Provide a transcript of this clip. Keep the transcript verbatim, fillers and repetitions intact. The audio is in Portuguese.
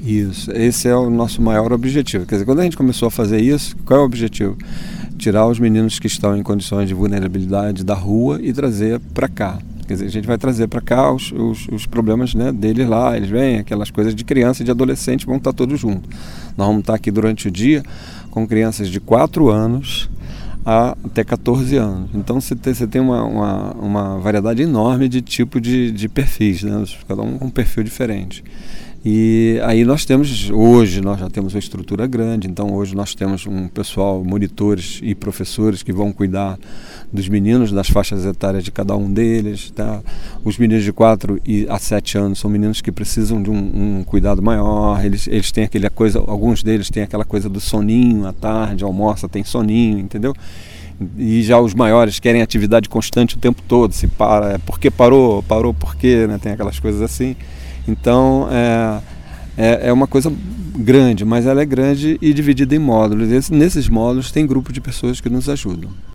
Isso, esse é o nosso maior objetivo. Quer dizer, quando a gente começou a fazer isso, qual é o objetivo? Tirar os meninos que estão em condições de vulnerabilidade da rua e trazer para cá. Quer dizer, a gente vai trazer para cá os, os, os problemas, né, deles lá, eles vêm, aquelas coisas de criança e de adolescente, vão estar todos juntos. Nós vamos estar aqui durante o dia com crianças de quatro anos a até quatorze anos. Então você tem, você tem uma, uma, uma variedade enorme de tipo de, de perfis, né? Cada um com um perfil diferente. E aí nós temos, hoje nós já temos uma estrutura grande, então hoje nós temos um pessoal, monitores e professores que vão cuidar dos meninos, das faixas etárias de cada um deles, tá? Os meninos de quatro a sete anos são meninos que precisam de um, um cuidado maior, eles, eles têm aquela coisa, alguns deles têm aquela coisa do soninho à tarde, almoça, tem soninho, entendeu? E já os maiores querem atividade constante o tempo todo, se para, porque parou, parou porque, né? Tem aquelas coisas assim. Então é, é, é uma coisa grande, mas ela é grande e dividida em módulos. E nesses módulos tem grupo de pessoas que nos ajudam.